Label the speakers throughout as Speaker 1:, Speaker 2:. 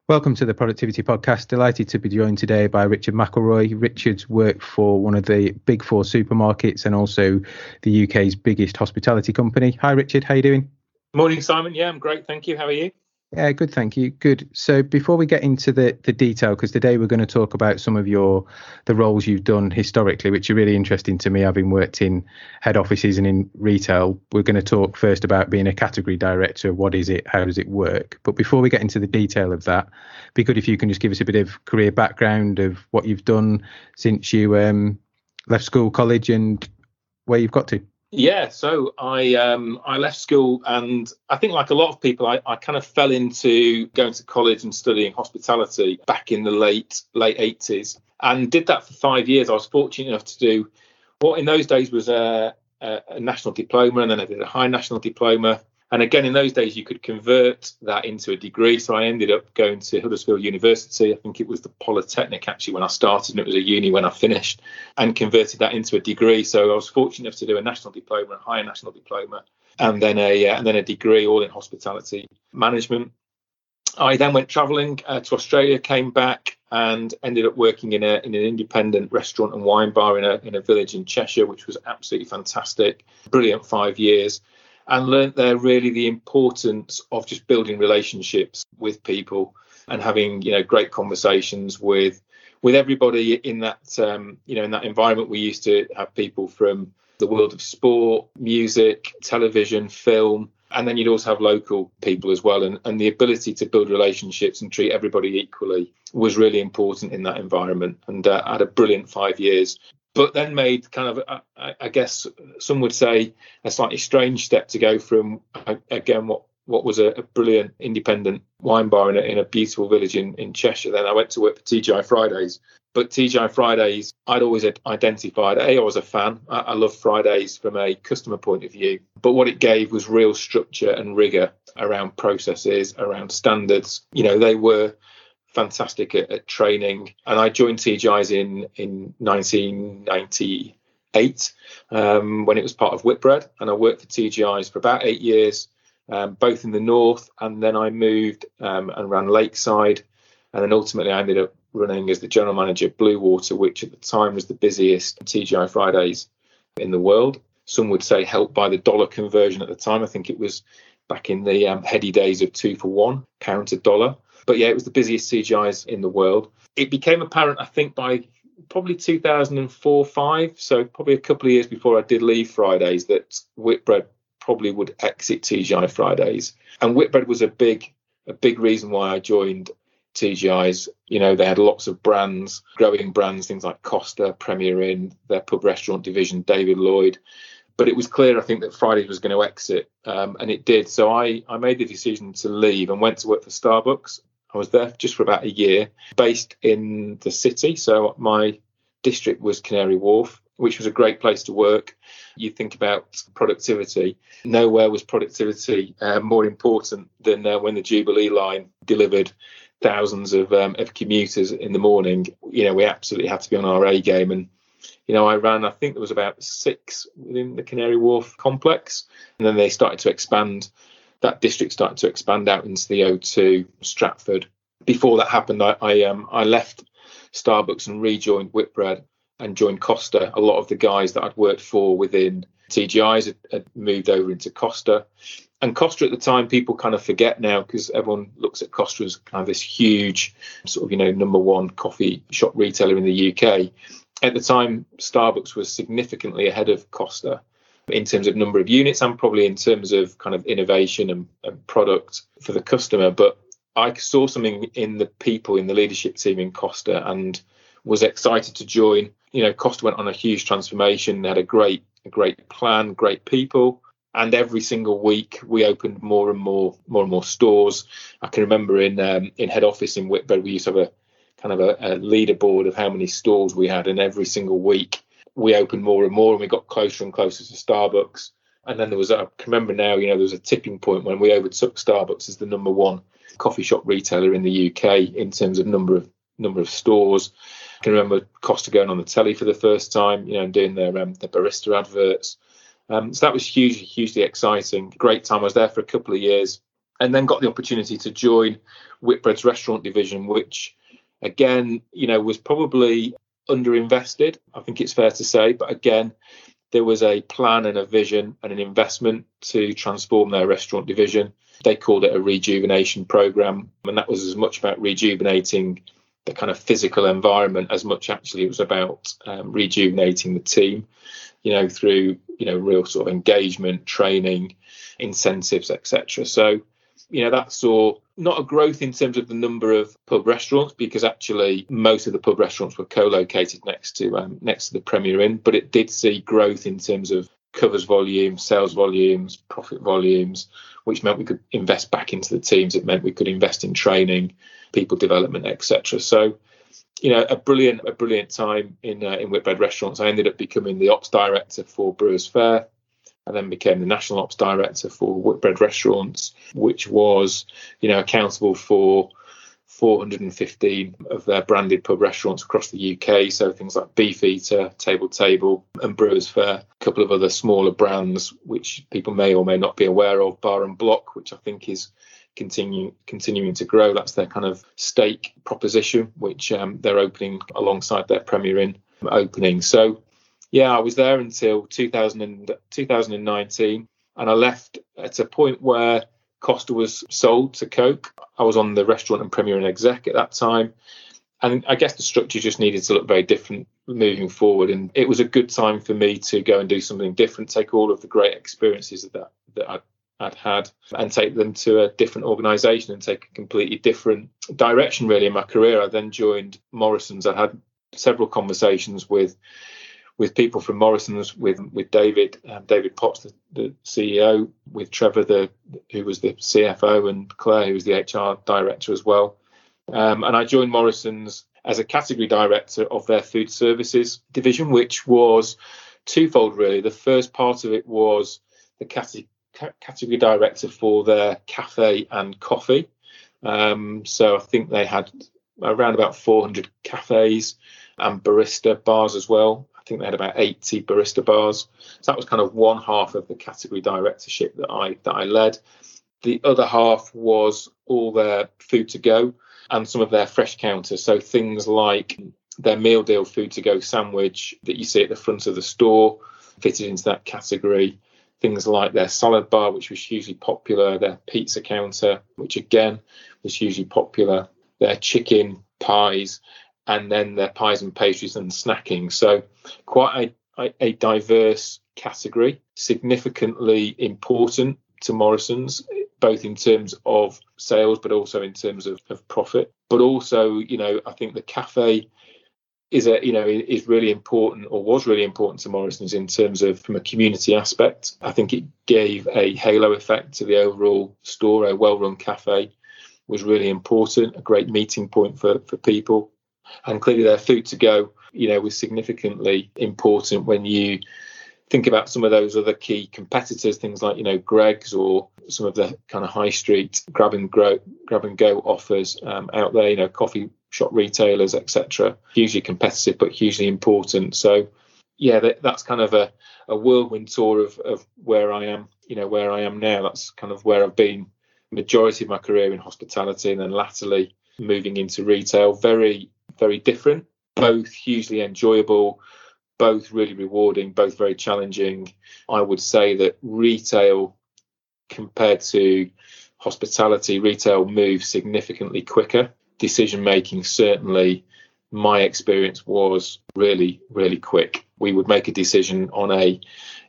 Speaker 1: Welcome to the Productivity Podcast. Delighted to be joined today by Richard McElroy. Richard's worked for one of the big four supermarkets and also the UK's biggest hospitality company. Hi, Richard. How you doing?
Speaker 2: Morning, Simon. Yeah, I'm great. Thank you. How are you?
Speaker 1: Yeah, good. Thank you. Good. So before we get into the detail, because today we're going to talk about some of the roles you've done historically, which are really interesting to me, having worked in head offices and in retail. We're going to talk first about being a category director. What is it? How does it work? But before we get into the detail of that, it'd be good if you can just give us a bit of career background of what you've done since you left school, college, and where you've got to.
Speaker 2: Yeah, so I left school, and I think like a lot of people, I kind of fell into going to college and studying hospitality back in the late 80s, and did that for 5 years. I was fortunate enough to do what in those days was a national diploma, and then I did a high national diploma. And again, in those days, you could convert that into a degree. So I ended up going to Huddersfield University. I think it was the Polytechnic, actually, when I started, and it was a uni when I finished, and converted that into a degree. So I was fortunate enough to do a national diploma, a higher national diploma, and then a degree, all in hospitality management. I then went travelling to Australia, came back, and ended up working in an independent restaurant and wine bar in a village in Cheshire, which was absolutely fantastic. Brilliant 5 years. And learnt there really the importance of just building relationships with people and having, great conversations with everybody in that, in that environment. We used to have people from the world of sport, music, television, film, and then you'd also have local people as well. And the ability to build relationships and treat everybody equally was really important in that environment. And I had a brilliant 5 years. But then made kind of, I guess some would say, a slightly strange step to go from, again, what was a brilliant independent wine bar in a beautiful village in Cheshire. Then I went to work for TGI Fridays. But TGI Fridays, I'd always identified, I was a fan. I love Fridays from a customer point of view. But what it gave was real structure and rigour around processes, around standards. They were fantastic at training, and I joined TGI's in 1998 when it was part of Whitbread, and I worked for TGI's for about 8 years, both in the north, and then I moved and ran Lakeside, and then ultimately I ended up running as the general manager of Bluewater, which at the time was the busiest TGI Fridays in the world. Some would say helped by the dollar conversion at the time. I think it was back in the heady days of 2 for 1 counter dollar. But yeah, it was the busiest TGI's in the world. It became apparent, I think, by probably 2004-05, so probably a couple of years before I did leave Fridays, that Whitbread probably would exit TGI Fridays. And Whitbread was a big reason why I joined TGI's. They had lots of brands, growing brands, things like Costa, Premier Inn, their pub restaurant division, David Lloyd. But it was clear, I think, that Fridays was going to exit, and it did. So I made the decision to leave and went to work for Starbucks. I was there just for about a year, based in the city. So my district was Canary Wharf, which was a great place to work. You think about productivity. Nowhere was productivity more important than when the Jubilee line delivered thousands of commuters in the morning. We absolutely had to be on our A game. And I ran, I think there was about 6 within the Canary Wharf complex. And then they started to expand. That district started to expand out into the O2, Stratford. Before that happened, I left Starbucks and rejoined Whitbread and joined Costa. A lot of the guys that I'd worked for within TGI's had moved over into Costa. And Costa at the time, people kind of forget now, because everyone looks at Costa as kind of this huge sort of, number one coffee shop retailer in the UK. At the time, Starbucks was significantly ahead of Costa in terms of number of units and probably in terms of kind of innovation and product for the customer. But I saw something in the people in the leadership team in Costa and was excited to join. Costa went on a huge transformation. They had a great plan, great people. And every single week we opened more and more stores. I can remember in head office in Whitbread, we used to have a kind of a leaderboard of how many stores we had. And every single week we opened more and more, and we got closer and closer to Starbucks. And then I can remember now, there was a tipping point when we overtook Starbucks as the number one coffee shop retailer in the UK in terms of number of stores. I can remember Costa going on the telly for the first time, doing their barista adverts. So that was hugely exciting. Great time. I was there for a couple of years. and then got the opportunity to join Whitbread's restaurant division, which again, was probably underinvested, I think it's fair to say. But again, there was a plan and a vision and an investment to transform their restaurant division. They called it a rejuvenation program, and that was as much about rejuvenating the kind of physical environment as much actually it was about rejuvenating the team, through real sort of engagement, training, incentives, etc. So that saw not a growth in terms of the number of pub restaurants, because actually most of the pub restaurants were co-located next to the Premier Inn, but it did see growth in terms of covers volume, sales volumes, profit volumes, which meant we could invest back into the teams. It meant we could invest in training, people development, etc. So, a brilliant time in Whitbread Restaurants. I ended up becoming the ops director for Brewers Fayre, and then became the national ops director for Whitbread Restaurants, which was, accountable for 415 of their branded pub restaurants across the UK. So things like Beefeater, Table, and Brewers Fayre. A couple of other smaller brands, which people may or may not be aware of, Bar and Block, which I think is continuing to grow. That's their kind of steak proposition, which they're opening alongside their Premier Inn opening. So, yeah, I was there until 2019, and I left at a point where Costa was sold to Coke. I was on the restaurant and Premier Inn exec at that time, and I guess the structure just needed to look very different moving forward. And it was a good time for me to go and do something different, take all of the great experiences that I'd had and take them to a different organisation and take a completely different direction really in my career. I then joined Morrisons. I had several conversations with people from Morrisons, with David Potts, the CEO, with Trevor, who was the CFO, and Claire, who was the HR director as well. And I joined Morrisons as a category director of their food services division, which was twofold really. The first part of it was the category director for their cafe and coffee. So I think they had around about 400 cafes and barista bars as well. I think they had about 80 barista bars. So that was kind of one half of the category directorship that I led. The other half was all their food to go and some of their fresh counters. So things like their meal deal food to go sandwich that you see at the front of the store fitted into that category. Things like their salad bar, which was hugely popular, their pizza counter, which again was hugely popular, their chicken pies, and then their pies and pastries and snacking. So quite a diverse category, significantly important to Morrisons, both in terms of sales, but also in terms of profit. But also, I think the cafe is really important, or was really important to Morrisons in terms of from a community aspect. I think it gave a halo effect to the overall store. A well-run cafe was really important, a great meeting point for people. And clearly their food to go, was significantly important when you think about some of those other key competitors, things like, Greggs or some of the kind of high street grab and go offers out there, coffee shop retailers, etc. Hugely competitive, but hugely important. So, yeah, that's kind of a whirlwind tour of where I am, where I am now. That's kind of where I've been majority of my career in hospitality, and then latterly moving into retail. Very, very different, both hugely enjoyable, both really rewarding, both very challenging. I would say that retail compared to hospitality, retail moves significantly quicker. Decision making, certainly my experience, was really, really quick. We would make a decision on a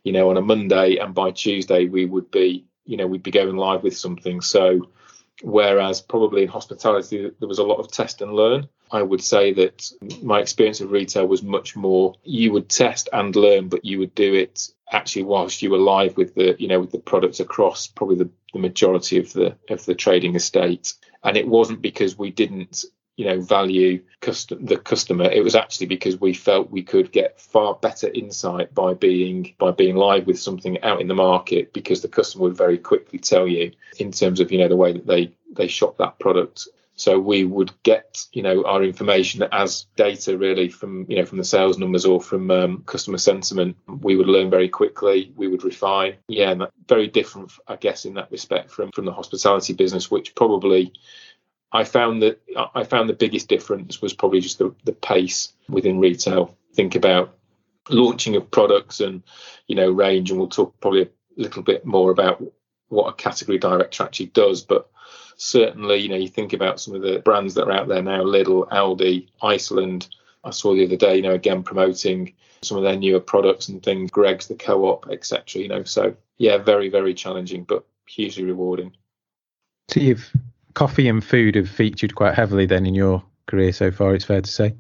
Speaker 2: Monday, and by Tuesday we would be, we'd be going live with something. So whereas probably in hospitality there was a lot of test and learn, I would say that my experience of retail was much more, you would test and learn, but you would do it actually whilst you were live with the products across probably the majority of the trading estate. And it wasn't because we didn't value the customer. It was actually because we felt we could get far better insight by being live with something out in the market, because the customer would very quickly tell you in terms of the way that they shop that product. So we would get, our information as data really from the sales numbers or from customer sentiment. We would learn very quickly. We would refine. Yeah, and very different, I guess, in that respect from the hospitality business, which probably I found the biggest difference was probably just the pace within retail. Think about launching of products and, range, and we'll talk probably a little bit more about what a category director actually does. But certainly, you think about some of the brands that are out there now, Lidl, Aldi, Iceland. I saw the other day, again, promoting some of their newer products and things, Greggs, the Co-op, etc. So yeah, very, very challenging, but hugely rewarding.
Speaker 1: So coffee and food have featured quite heavily then in your career so far, it's fair to say?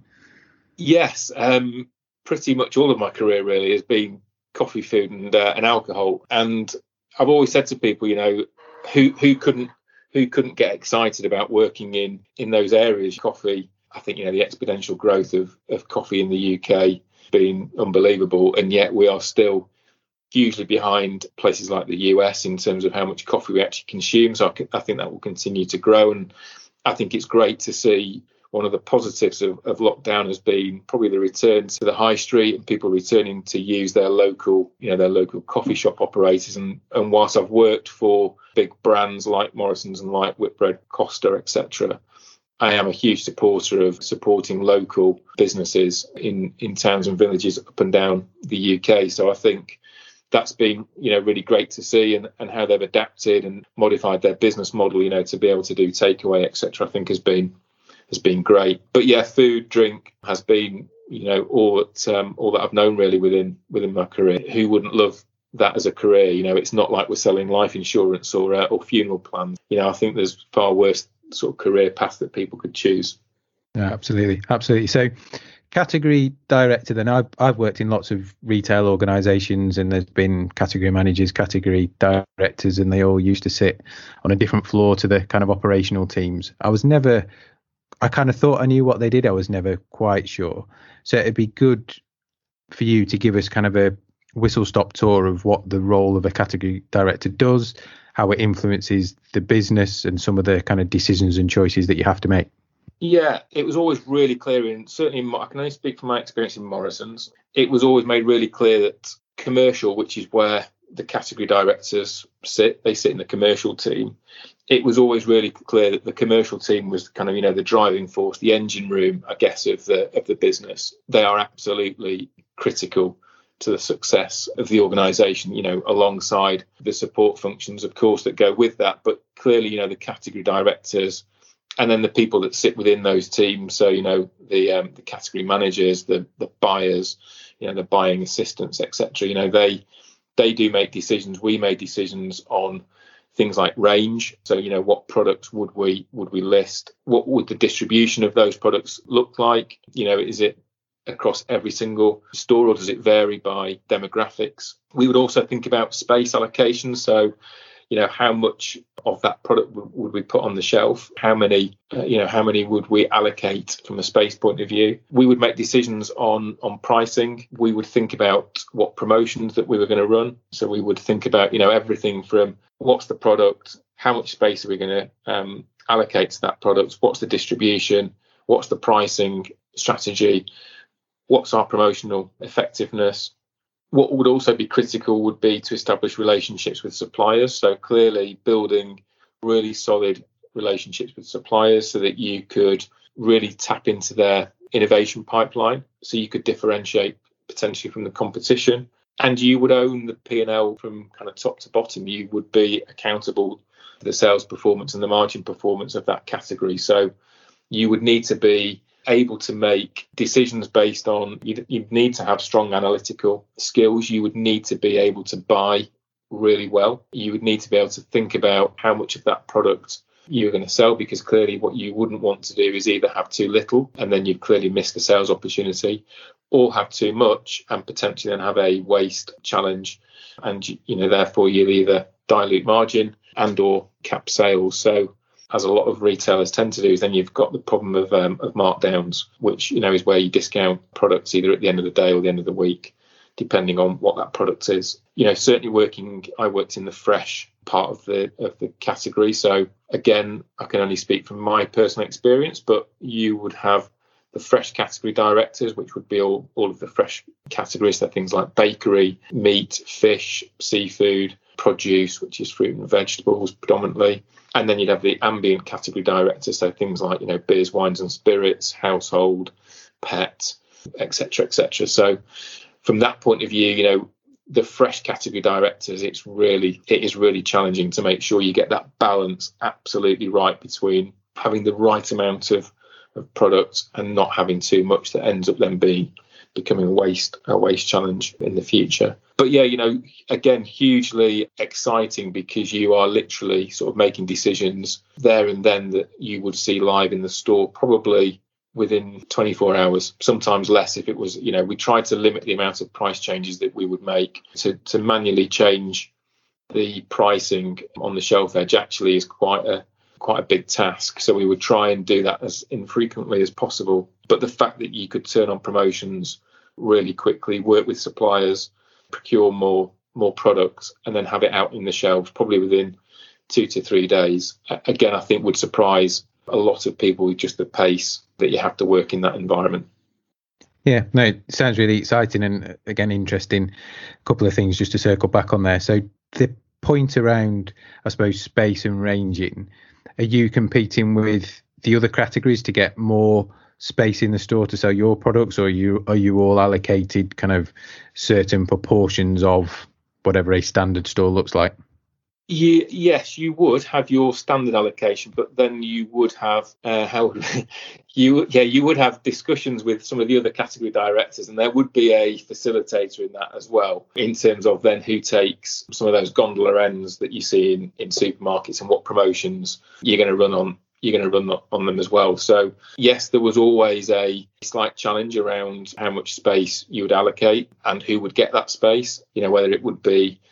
Speaker 1: Yes,
Speaker 2: pretty much all of my career really has been coffee, food and alcohol. And I've always said to people, who couldn't get excited about working in those areas. Coffee, I think, the exponential growth of coffee in the UK being unbelievable, and yet we are still hugely behind places like the US in terms of how much coffee we actually consume. So I think that will continue to grow, and I think it's great to see. One of the positives of lockdown has been probably the return to the high street and people returning to use their local coffee shop operators. And whilst I've worked for big brands like Morrison's and like Whitbread, Costa, etc., I am a huge supporter of supporting local businesses in towns and villages up and down the UK. So I think that's been, really great to see, and how they've adapted and modified their business model, to be able to do takeaway, etc., I think has been great. But yeah, food, drink has been, all that I've known really within my career. Who wouldn't love that as a career? It's not like we're selling life insurance or funeral plans. I think there's far worse sort of career path that people could choose.
Speaker 1: Yeah, absolutely. So, category director. Then I've worked in lots of retail organisations, and there's been category managers, category directors, and they all used to sit on a different floor to the kind of operational teams. I kind of thought I knew what they did. I was never quite sure. So it'd be good for you to give us kind of a whistle-stop tour of what the role of a category director does, how it influences the business, and some of the kind of decisions and choices that you have to make.
Speaker 2: Yeah, it was always really clear, and certainly I can only speak from my experience in Morrison's. It was always made really clear that commercial, which is where the category directors sit, they sit in the commercial team. It was always really clear that the commercial team was kind of, the driving force, the engine room, I guess, of the business. They are absolutely critical to the success of the organisation, alongside the support functions, of course, that go with that. But clearly, the category directors and then the people that sit within those teams. So, the category managers, the buyers, the buying assistants, etc. They do make decisions. We made decisions on things like range. So, what products would we list? What would the distribution of those products look like? Is it across every single store, or does it vary by demographics? We would also think about space allocation. So, how much of that product would we put on the shelf? How many would we allocate from a space point of view? We would make decisions on pricing. We would think about what promotions that we were going to run. So we would think about, everything from what's the product, how much space are we going to allocate to that product, what's the distribution, what's the pricing strategy, what's our promotional effectiveness. What would also be critical would be to establish relationships with suppliers. So clearly building really solid relationships with suppliers so that you could really tap into their innovation pipeline, so you could differentiate potentially from the competition. And you would own the P&L from kind of top to bottom. You would be accountable for the sales performance and the margin performance of that category. So you would need to be able to make decisions based on, you'd need to have strong analytical skills. You would need to be able to buy really well. You would need to be able to think about how much of that product you're going to sell, because clearly what you wouldn't want to do is either have too little and then you've clearly missed the sales opportunity, or have too much and potentially then have a waste challenge, and therefore you'll either dilute margin and or cap sales. So as a lot of retailers tend to do, is then you've got the problem of markdowns, which is where you discount products either at the end of the day or the end of the week. depending on what that product is. Certainly I worked in the fresh part of the category. So again, I can only speak from my personal experience, but you would have the fresh category directors, which would be all of the fresh categories. So things like bakery, meat, fish, seafood, produce, which is fruit and vegetables predominantly. And then you'd have the ambient category directors, so things like, beers, wines and spirits, household, pet, etc., etc. So from that point of view, the fresh category directors, it is really challenging to make sure you get that balance absolutely right between having the right amount of product and not having too much that ends up then becoming a waste challenge in the future. But yeah, again, hugely exciting, because you are literally sort of making decisions there and then that you would see live in the store probably within 24 hours, sometimes less if it was, we tried to limit the amount of price changes that we would make. To manually change the pricing on the shelf edge actually is quite a big task. So we would try and do that as infrequently as possible. But the fact that you could turn on promotions really quickly, work with suppliers, procure more products, and then have it out in the shelves probably within 2 to 3 days, again, I think would surprise a lot of people with just the pace that you have to work in that environment.
Speaker 1: Yeah, no, it sounds really exciting, and again, interesting. A couple of things just to circle back on there. So the point around, I suppose, space and ranging, are you competing with the other categories to get more space in the store to sell your products, or are you all allocated kind of certain proportions of whatever a standard store looks like?
Speaker 2: Yes, you would have your standard allocation, but then you would have you would have discussions with some of the other category directors, and there would be a facilitator in that as well, in terms of then who takes some of those gondola ends that you see in supermarkets and what promotions you're going to run on them as well. So yes, there was always a slight challenge around how much space you would allocate and who would get that space, whether it would be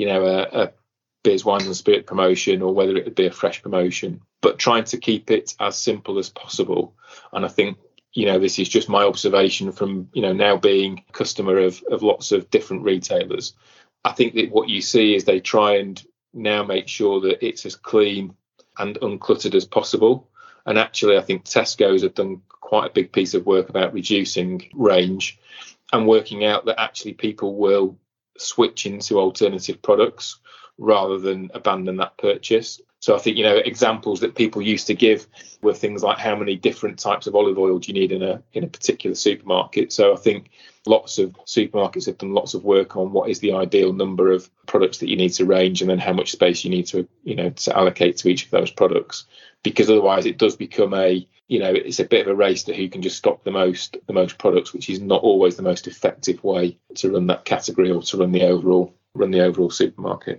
Speaker 2: a beers, wines and spirit promotion, or whether it would be a fresh promotion, but trying to keep it as simple as possible. And I think, this is just my observation from, now being a customer of lots of different retailers. I think that what you see is they try and now make sure that it's as clean and uncluttered as possible. And actually, I think Tesco's have done quite a big piece of work about reducing range and working out that actually people will switch into alternative products rather than abandon that purchase. So I think, examples that people used to give were things like how many different types of olive oil do you need in a particular supermarket. So I think lots of supermarkets have done lots of work on what is the ideal number of products that you need to range, and then how much space you need to, to allocate to each of those products, because otherwise it does become it's a bit of a race to who can just stock the most products, which is not always the most effective way to run that category or to run the overall supermarket.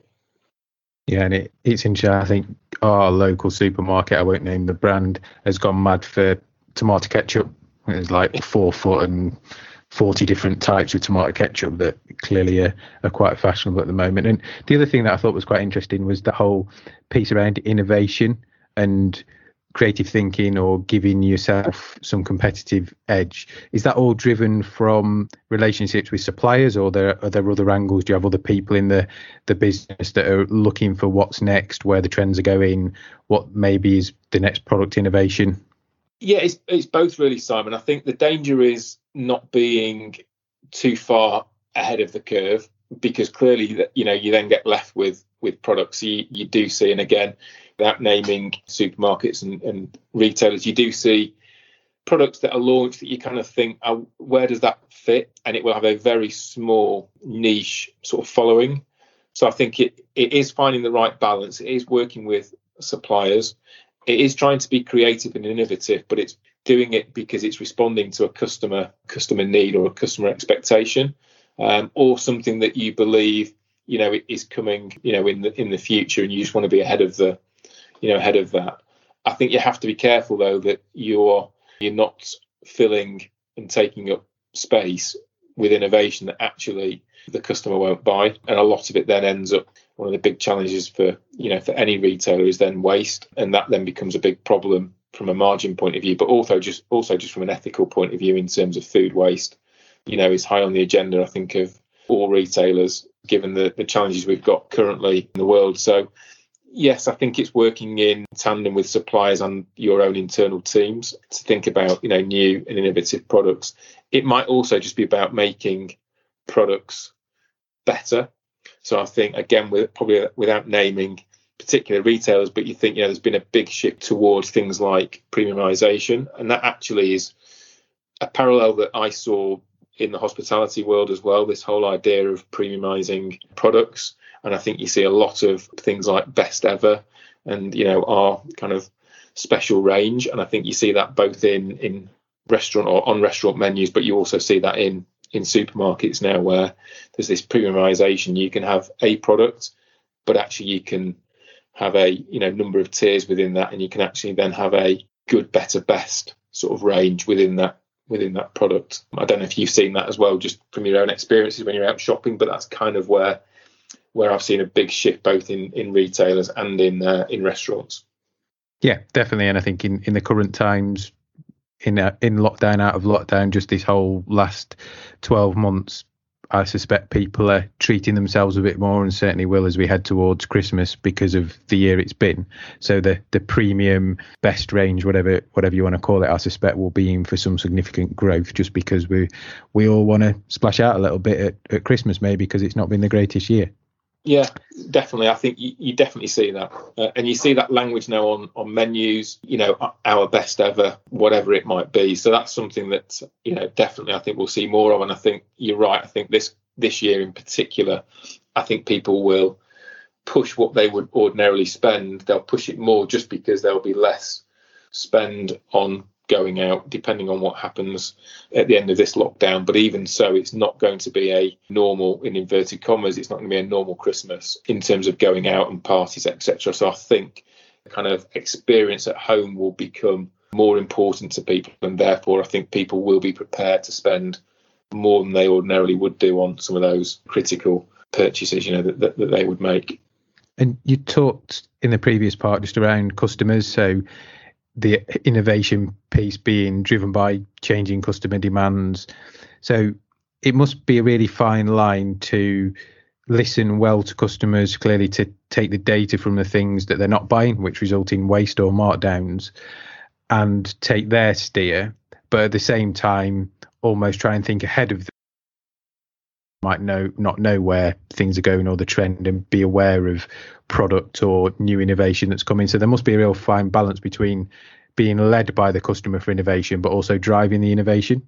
Speaker 1: Yeah, and it's interesting. I think our local supermarket, I won't name the brand, has gone mad for tomato ketchup. There's like 4 foot and 40 different types of tomato ketchup that clearly are quite fashionable at the moment. And the other thing that I thought was quite interesting was the whole piece around innovation and creative thinking, or giving yourself some competitive edge. Is that all driven from relationships with suppliers, or are there other angles? Do you have other people in the business that are looking for what's next, where the trends are going, what maybe is the next product innovation?
Speaker 2: Yeah, it's both really, Simon. I think the danger is not being too far ahead of the curve, because clearly, you then get left with products you do see. And again, without naming supermarkets and retailers, you do see products that are launched that you kind of think, where does that fit? And it will have a very small niche sort of following. So I think it is finding the right balance. It is working with suppliers. It is trying to be creative and innovative, but it's doing it because it's responding to a customer need or a customer expectation, or something that you believe, it is coming, in the future, and you just want to be ahead of that. I think you have to be careful though that you're not filling and taking up space with innovation that actually the customer won't buy. And a lot of it then ends up, one of the big challenges for any retailer is then waste, and that then becomes a big problem from a margin point of view, but also just from an ethical point of view in terms of food waste. Is high on the agenda, I think, of all retailers, given the challenges we've got currently in the world. So yes, I think it's working in tandem with suppliers and your own internal teams to think about, new and innovative products. It might also just be about making products better. So I think, again, probably without naming particular retailers, but you think, there's been a big shift towards things like premiumization. And that actually is a parallel that I saw in the hospitality world as well, this whole idea of premiumizing products. And I think you see a lot of things like Best Ever and, our kind of special range. And I think you see that both in restaurant or on restaurant menus, but you also see that in supermarkets now, where there's this premiumization. You can have a product, but actually you can have a number of tiers within that, and you can actually then have a good, better, best sort of range within that product. I don't know if you've seen that as well, just from your own experiences when you're out shopping, but that's kind of where I've seen a big shift both in retailers and in restaurants.
Speaker 1: Yeah, definitely. And I think in the current times, in lockdown, out of lockdown, just this whole last 12 months, I suspect people are treating themselves a bit more, and certainly will as we head towards Christmas because of the year it's been. So the premium best range, whatever you want to call it, I suspect will be in for some significant growth, just because we all want to splash out a little bit at Christmas, maybe because it's not been the greatest year.
Speaker 2: Yeah, definitely. I think you definitely see that. And you see that language now on menus, our best ever, whatever it might be. So that's something that, definitely I think we'll see more of. And I think you're right. I think this year in particular, I think people will push what they would ordinarily spend. They'll push it more just because there'll be less spend on going out, depending on what happens at the end of this lockdown. But even so, it's not going to be a normal, in inverted commas, it's not going to be a normal Christmas in terms of going out and parties, etc. So I think the kind of experience at home will become more important to people, and therefore I think people will be prepared to spend more than they ordinarily would do on some of those critical purchases, that they would make.
Speaker 1: And you talked in the previous part just around customers, so the innovation piece being driven by changing customer demands. So it must be a really fine line to listen well to customers, clearly to take the data from the things that they're not buying, which result in waste or markdowns, and take their steer, but at the same time almost try and think ahead of them. Might not know where things are going or the trend, and be aware of product or new innovation that's coming. So there must be a real fine balance between being led by the customer for innovation but also driving the innovation.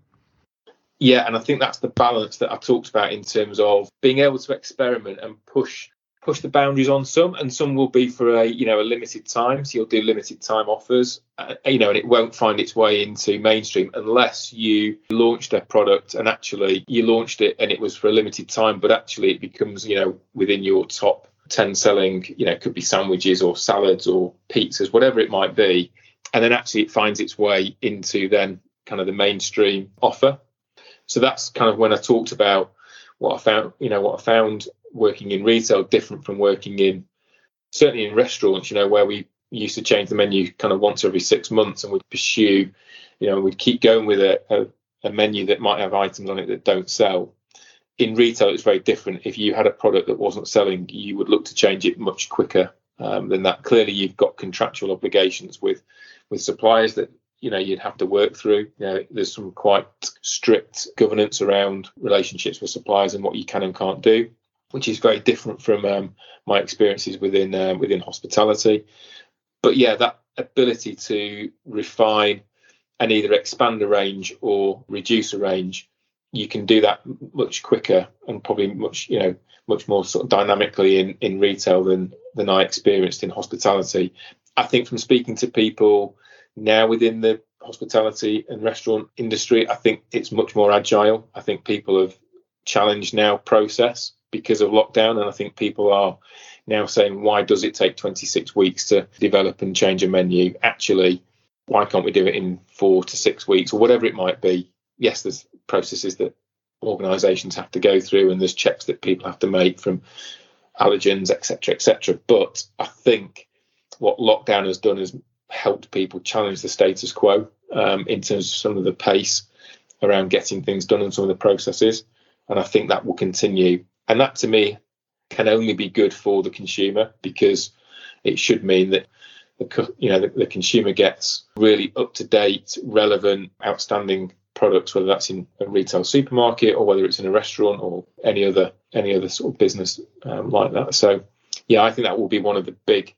Speaker 2: Yeah, and I think that's the balance that I talked about in terms of being able to experiment and push the boundaries on some, and some will be for a limited time. So you'll do limited time offers, and it won't find its way into mainstream unless you launched a product and actually you launched it and it was for a limited time, but actually it becomes within your top 10 selling, it could be sandwiches or salads or pizzas, whatever it might be, and then actually it finds its way into then kind of the mainstream offer. So that's kind of when I talked about what I found working in retail different from working certainly in restaurants, where we used to change the menu kind of once every 6 months, and we'd pursue, we'd keep going with a menu that might have items on it that don't sell. In retail, it's very different. If you had a product that wasn't selling, you would look to change it much quicker than that. Clearly, you've got contractual obligations with suppliers that you'd have to work through. There's some quite strict governance around relationships with suppliers and what you can and can't do, which is very different from my experiences within hospitality. But yeah, that ability to refine and either expand a range or reduce a range, you can do that much quicker and probably much more sort of dynamically in retail than I experienced in hospitality. I think from speaking to people now within the hospitality and restaurant industry, I think it's much more agile. I think people have challenged now process because of lockdown, and I think people are now saying, why does it take 26 weeks to develop and change a menu? Actually, why can't we do it in 4 to 6 weeks or whatever it might be? Yes, there's processes that organisations have to go through, and there's checks that people have to make from allergens, etc. But I think what lockdown has done is helped people challenge the status quo in terms of some of the pace around getting things done and some of the processes. And I think that will continue. And that to me can only be good for the consumer, because it should mean that the consumer gets really up to date, relevant, outstanding products, whether that's in a retail supermarket or whether it's in a restaurant or any other sort of business like that. So yeah, I think that will be one of the big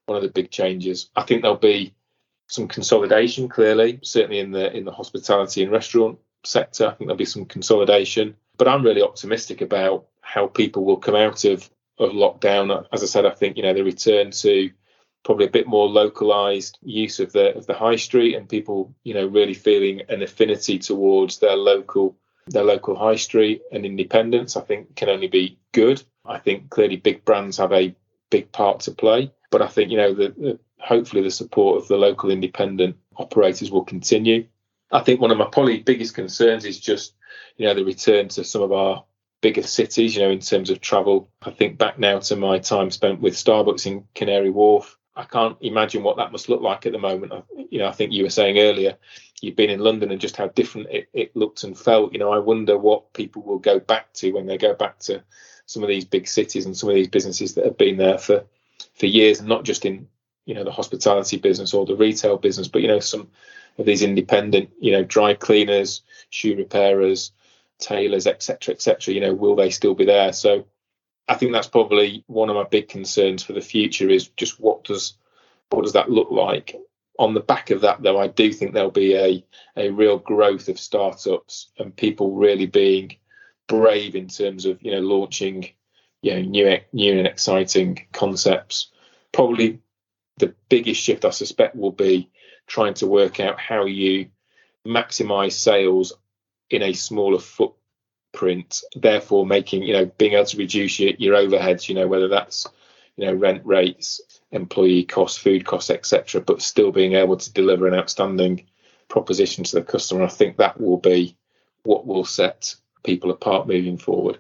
Speaker 2: changes. I think there'll be some consolidation, clearly, certainly in the hospitality and restaurant sector. I think there'll be some consolidation, but I'm really optimistic about how people will come out of lockdown. As I said, I think the return to probably a bit more localized use of the high street, and people really feeling an affinity towards their local high street and independence, I think can only be good. I think clearly big brands have a big part to play, but I think hopefully the support of the local independent operators will continue. I think one of my probably biggest concerns is just the return to some of our bigger cities, in terms of travel. I think back now to my time spent with Starbucks in Canary Wharf. I can't imagine what that must look like at the moment. I think you were saying earlier, you've been in London and just how different it looked and felt. I wonder what people will go back to when they go back to some of these big cities and some of these businesses that have been there for years, and not just in the hospitality business or the retail business, but some of these independent dry cleaners, shoe repairers, tailors, etc., will they still be there? So I think that's probably one of my big concerns for the future, is just what does that look like? On the back of that, though, I do think there'll be a real growth of startups and people really being brave in terms of launching new and exciting concepts. Probably the biggest shift, I suspect, will be trying to work out how you maximize sales in a smaller footprint, therefore making being able to reduce your overheads, whether that's rent rates, employee costs, food costs, etc., but still being able to deliver an outstanding proposition to the customer. I think that will be what will set people apart moving forward.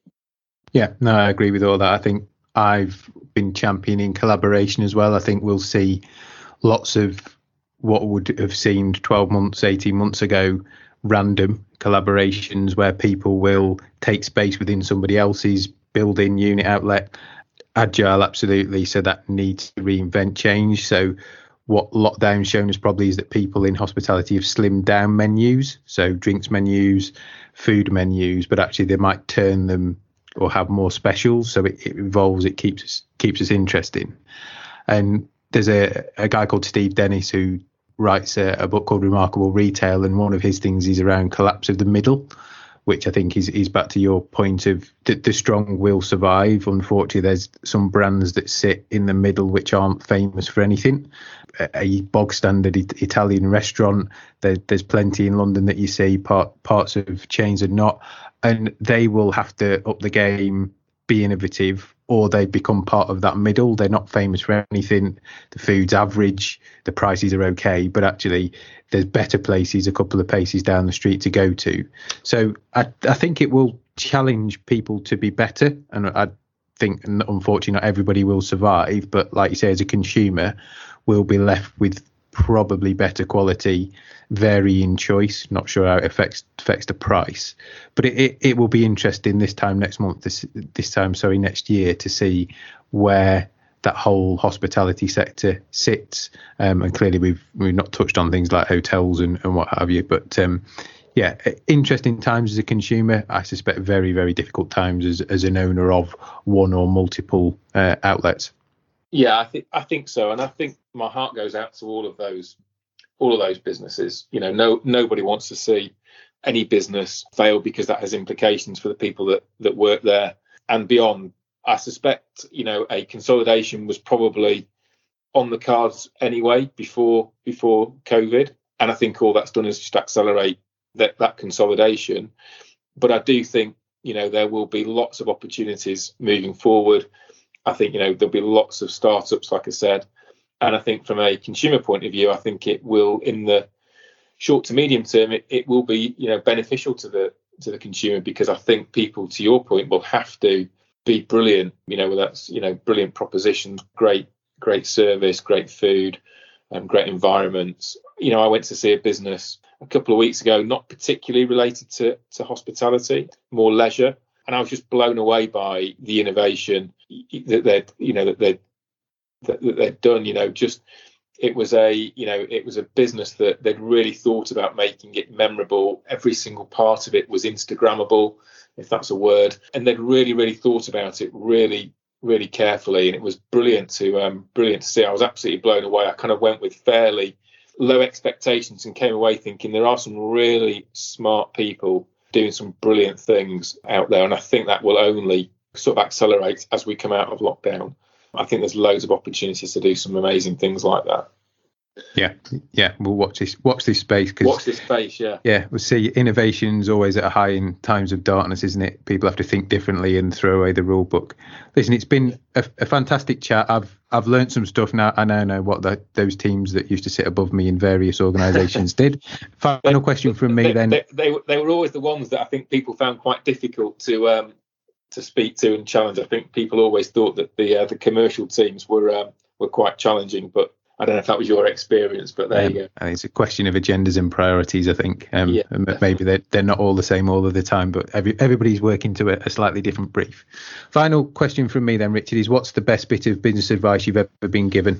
Speaker 1: Yeah, no, I agree with all that. I think I've been championing collaboration as well. I think we'll see lots of what would have seemed 12 months, 18 months ago, random collaborations where people will take space within somebody else's building, unit, outlet. Agile, absolutely. So that needs to reinvent change. So what lockdown's shown us probably is that people in hospitality have slimmed down menus, so drinks menus, food menus, but actually they might turn them or have more specials. So it evolves, it keeps us interesting. And there's a guy called Steve Dennis who writes a book called Remarkable Retail, and one of his things is around collapse of the middle, which I think is back to your point of the strong will survive. Unfortunately, there's some brands that sit in the middle which aren't famous for anything. A bog standard Italian restaurant, there's plenty in London that you see, parts of chains are not, and they will have to up the game, be innovative, or they become part of that middle. They're not famous for anything. The food's average, the prices are okay, but actually there's better places a couple of paces down the street to go to. So I think it will challenge people to be better, and I think unfortunately not everybody will survive, but like you say, as a consumer, we'll be left with probably better quality, varying choice. Not sure how it affects the price, but it will be interesting this time next year to see where that whole hospitality sector sits. And clearly we've not touched on things like hotels and what have you, but yeah, interesting times as a consumer. I suspect very, very difficult times as an owner of one or multiple outlets.
Speaker 2: Yeah, I think so, and I think my heart goes out to all of those businesses. Nobody wants to see any business fail, because that has implications for the people that work there and beyond. I suspect a consolidation was probably on the cards anyway before COVID, and I think all that's done is just accelerate that consolidation. But I do think there will be lots of opportunities moving forward. I think there'll be lots of startups, like I said, and I think from a consumer point of view, I think it will, in the short to medium term, it will be beneficial to the consumer, because I think people, to your point, will have to be brilliant. Whether that's brilliant propositions, great service, great food, great environments. I went to see a business a couple of weeks ago, not particularly related to hospitality, more leisure. And I was just blown away by the innovation that they'd done. Just it was a business that they'd really thought about making it memorable. Every single part of it was Instagrammable, if that's a word, and they'd really thought about it really carefully, and it was brilliant to see. I was absolutely blown away. I kind of went with fairly low expectations and came away thinking there are some really smart people doing some brilliant things out there, and I think that will only sort of accelerate as we come out of lockdown. I think there's loads of opportunities to do some amazing things like that.
Speaker 1: Yeah. We'll watch this space.
Speaker 2: Watch this space, yeah.
Speaker 1: Yeah, we'll see. Innovation's always at a high in times of darkness, isn't it? People have to think differently and throw away the rule book. Listen, it's been a fantastic chat. I've learned some stuff now. I now know what those teams that used to sit above me in various organisations did. Final question from me then.
Speaker 2: They were always the ones that I think people found quite difficult to speak to and challenge. I think people always thought that the commercial teams were quite challenging, but I don't know if that was your experience, but there you go.
Speaker 1: I think it's a question of agendas and priorities, I think. Maybe they're not all the same all of the time, but everybody's working to a slightly different brief. Final question from me then, Richard, is what's the best bit of business advice you've ever been given?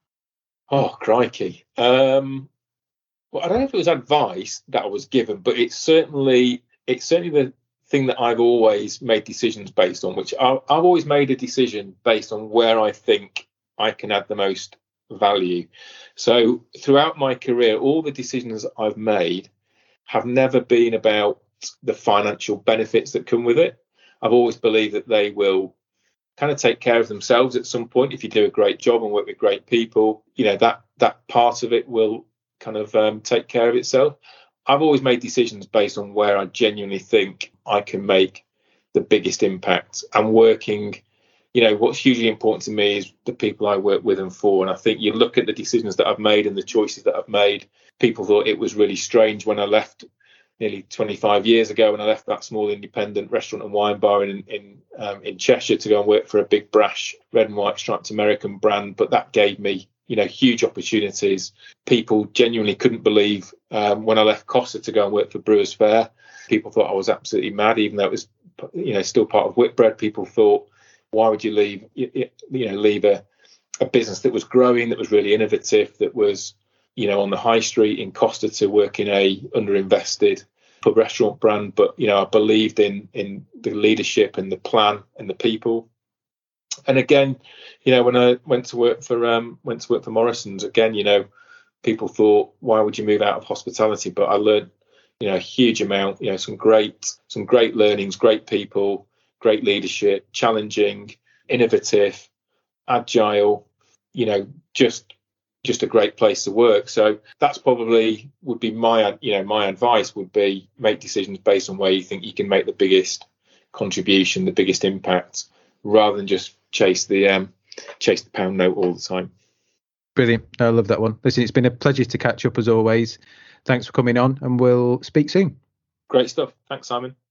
Speaker 2: Oh, crikey. Well, I don't know if it was advice that I was given, but it's certainly the thing that I've always made decisions based on, which I've always made a decision based on where I think I can add the most value. So throughout my career, all the decisions I've made have never been about the financial benefits that come with it. I've always believed that they will kind of take care of themselves at some point. If you do a great job and work with great people, that part of it will kind of take care of itself. I've always made decisions based on where I genuinely think I can make the biggest impact. And working, what's hugely important to me is the people I work with and for. And I think you look at the decisions that I've made and the choices that I've made. People thought it was really strange when I left nearly 25 years ago, when I left that small independent restaurant and wine bar in Cheshire to go and work for a big brash red and white striped American brand. But that gave me huge opportunities. People genuinely couldn't believe when I left Costa to go and work for Brewers Fayre. People thought I was absolutely mad, even though it was, still part of Whitbread. People thought, why would you leave a business that was growing, that was really innovative, that was, on the high street in Costa to work in a underinvested pub restaurant brand? But, I believed in the leadership and the plan and the people. And again, when I went to work for Morrison's, again, people thought, why would you move out of hospitality? But I learned, a huge amount, some great learnings, great people, great leadership, challenging, innovative, agile, just a great place to work. So that's probably would be my advice would be make decisions based on where you think you can make the biggest contribution, the biggest impact, rather than just chase the pound note all the time.
Speaker 1: Brilliant. I love that one. Listen, it's been a pleasure to catch up as always. Thanks for coming on, and we'll speak soon.
Speaker 2: Great stuff. Thanks, Simon.